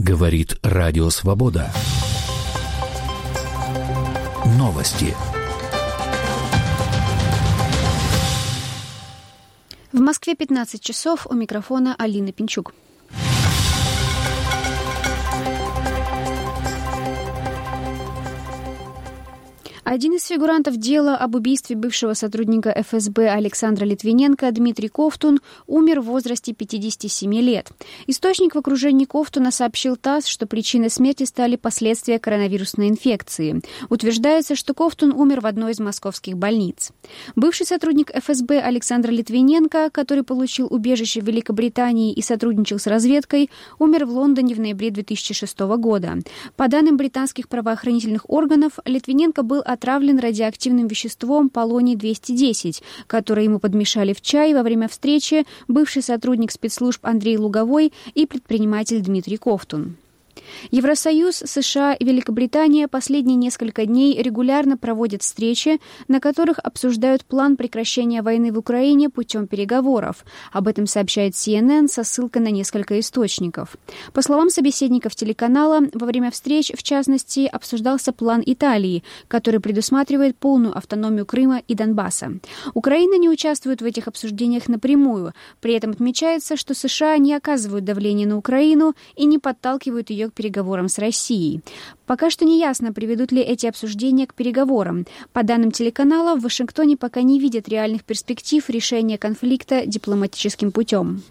Говорит Радио Свобода. Новости. В Москве 15 часов. У микрофона Алина Пинчук. Один из фигурантов дела об убийстве бывшего сотрудника ФСБ Александра Литвиненко, Дмитрий Ковтун, умер в возрасте 57 лет. Источник в окружении Ковтуна сообщил ТАСС, что причиной смерти стали последствия коронавирусной инфекции. Утверждается, что Ковтун умер в одной из московских больниц. Бывший сотрудник ФСБ Александр Литвиненко, который получил убежище в Великобритании и сотрудничал с разведкой, умер в Лондоне в ноябре 2006 года. По данным британских правоохранительных органов, Литвиненко был отравлен радиоактивным веществом полоний-210, которое ему подмешали в чай во время встречи бывший сотрудник спецслужб Андрей Луговой и предприниматель Дмитрий Ковтун. Евросоюз, США и Великобритания последние несколько дней регулярно проводят встречи, на которых обсуждают план прекращения войны в Украине путем переговоров. Об этом сообщает CNN со ссылкой на несколько источников. По словам собеседников телеканала, во время встреч, в частности, обсуждался план Италии, который предусматривает полную автономию Крыма и Донбасса. Украина не участвует в этих обсуждениях напрямую. При этом отмечается, что США не оказывают давления на Украину и не подталкивают ее к переговорам с Россией. Пока что не ясно, приведут ли эти обсуждения к переговорам. По данным телеканала, в Вашингтоне пока не видят реальных перспектив решения конфликта дипломатическим путем.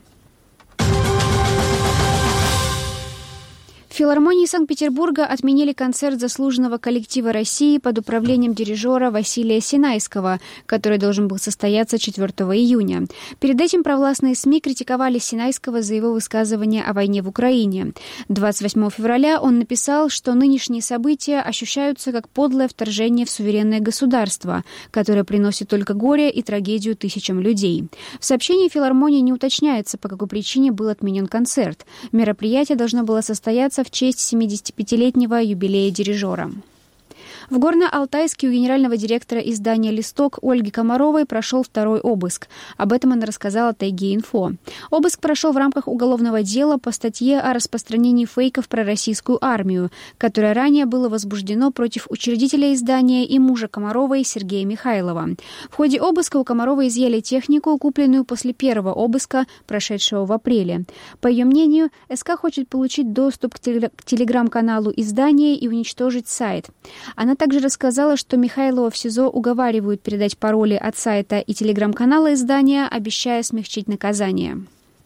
В филармонии Санкт-Петербурга отменили концерт заслуженного коллектива России под управлением дирижера Василия Синайского, который должен был состояться 4 июня. Перед этим провластные СМИ критиковали Синайского за его высказывания о войне в Украине. 28 февраля он написал, что нынешние события ощущаются как подлое вторжение в суверенное государство, которое приносит только горе и трагедию тысячам людей. В сообщении филармонии не уточняется, по какой причине был отменен концерт. Мероприятие должно было состояться в честь 75-летнего юбилея дирижера. В Горно-Алтайске у генерального директора издания «Листок» Ольги Комаровой прошел второй обыск. Об этом она рассказала Тайге-Инфо. Обыск прошел в рамках уголовного дела по статье о распространении фейков про российскую армию, которое ранее было возбуждено против учредителя издания и мужа Комаровой Сергея Михайлова. В ходе обыска у Комаровой изъяли технику, купленную после первого обыска, прошедшего в апреле. По ее мнению, СК хочет получить доступ к телеграм-каналу издания и уничтожить сайт. Она также рассказала, что Михайлова в СИЗО уговаривают передать пароли от сайта и телеграм-канала издания, обещая смягчить наказание.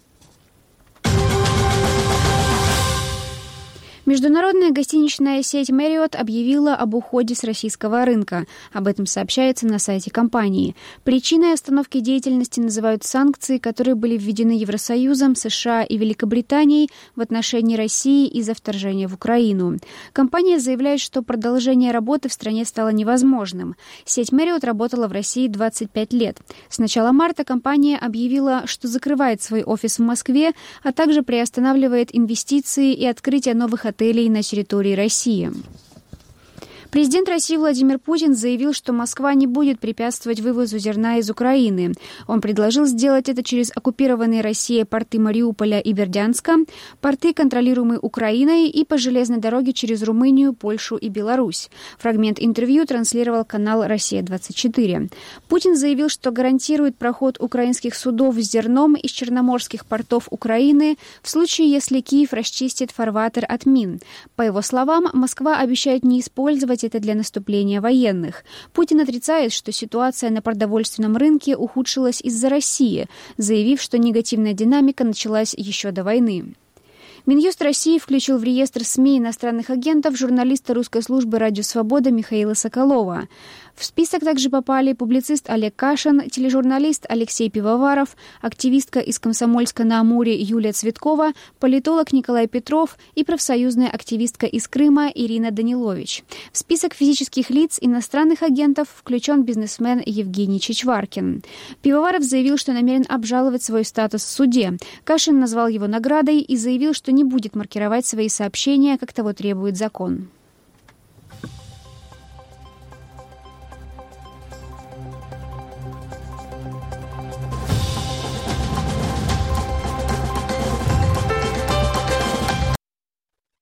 Международная гостиничная сеть Marriott объявила об уходе с российского рынка. Об этом сообщается на сайте компании. Причиной остановки деятельности называют санкции, которые были введены Евросоюзом, США и Великобританией в отношении России из-за вторжения в Украину. Компания заявляет, что продолжение работы в стране стало невозможным. Сеть Marriott работала в России 25 лет. С начала марта компания объявила, что закрывает свой офис в Москве, а также приостанавливает инвестиции и открытие новых отелей на территории России. Президент России Владимир Путин заявил, что Москва не будет препятствовать вывозу зерна из Украины. Он предложил сделать это через оккупированные Россией порты Мариуполя и Бердянска, порты, контролируемые Украиной, и по железной дороге через Румынию, Польшу и Беларусь. Фрагмент интервью транслировал канал «Россия-24». Путин заявил, что гарантирует проход украинских судов с зерном из черноморских портов Украины в случае, если Киев расчистит фарватер от мин. По его словам, Москва обещает не использовать это для наступления военных. Путин отрицает, что ситуация на продовольственном рынке ухудшилась из-за России, заявив, что негативная динамика началась еще до войны. Минюст России включил в реестр СМИ иностранных агентов журналиста русской службы «Радио Свобода» Михаила Соколова. В список также попали публицист Олег Кашин, тележурналист Алексей Пивоваров, активистка из Комсомольска-на-Амуре Юлия Цветкова, политолог Николай Петров и профсоюзная активистка из Крыма Ирина Данилович. В список физических лиц иностранных агентов включен бизнесмен Евгений Чичваркин. Пивоваров заявил, что намерен обжаловать свой статус в суде. Кашин назвал его наградой и заявил, что не будет маркировать свои сообщения, как того требует закон.